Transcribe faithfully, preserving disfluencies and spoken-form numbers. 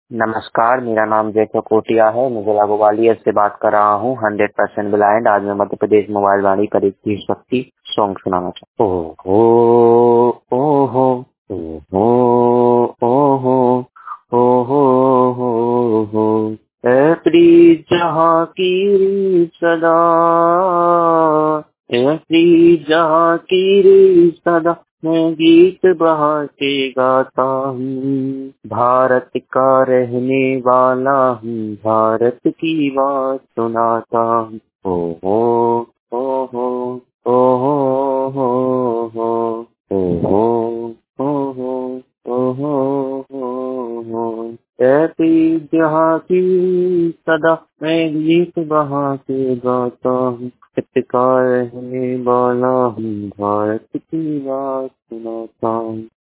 नमस्कार, मेरा नाम जय कोटिया है। मैं जिला ग्वालियर से बात कर रहा हूँ। Hundred percent blind. आज मैं मध्य प्रदेश मोबाइल वाणी पर एक देशभक्ति सॉन्ग सुनाना चाहता हूँ। ओ हो ओ हो ओ हो ओ हो ओ हो हो हो ऐ प्रीत जहाँ की रीत सदा, ऐ प्रीत जहाँ की रीत सदा, मैं गीत बहा के गाता हूँ। भारत का रहने वाला हूँ, भारत की बात सुनाता हूँ। ओ हो ओ हो ओ हो हो हो ओ हो ओ हो ओ हो हो हो ऐ प्रीत जहाँ की सदा, मैं गीत बहा के गाता हूँ। भारत का रहने वाला हूँ, भारत की बात सुनाता हूँ।